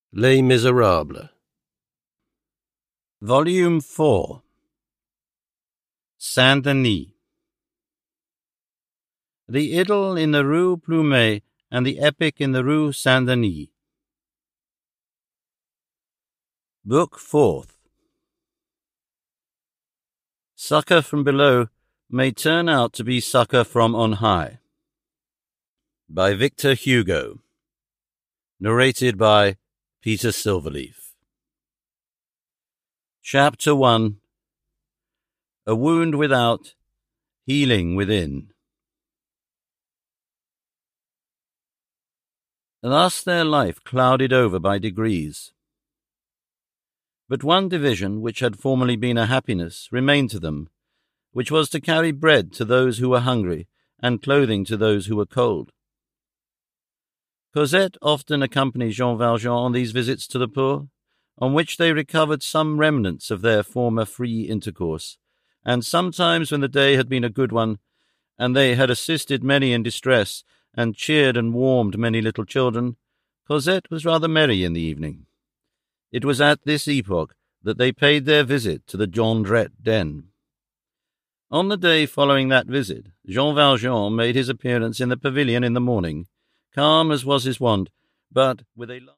Les Miserables. Volume 4. Saint-Denis. The idyll in the Rue Plumet and the epic in the Rue Saint-Denis. Book 4th. Succor from below may turn out to be succor from on high. By Victor Hugo. Narrated by Peter Silverleaf. Chapter 1. A wound without, healing within. Thus their life clouded over by degrees. But one division, which had formerly been a happiness, remained to them, which was to carry bread to those who were hungry, and clothing to those who were cold. Cosette often accompanied Jean Valjean on these visits to the poor, on which they recovered some remnants of their former free intercourse, and sometimes when the day had been a good one, and they had assisted many in distress, and cheered and warmed many little children, Cosette was rather merry in the evening. It was at this epoch that they paid their visit to the Jondrette den. On the day following that visit, Jean Valjean made his appearance in the pavilion in the morning, calm as was his wont, but with a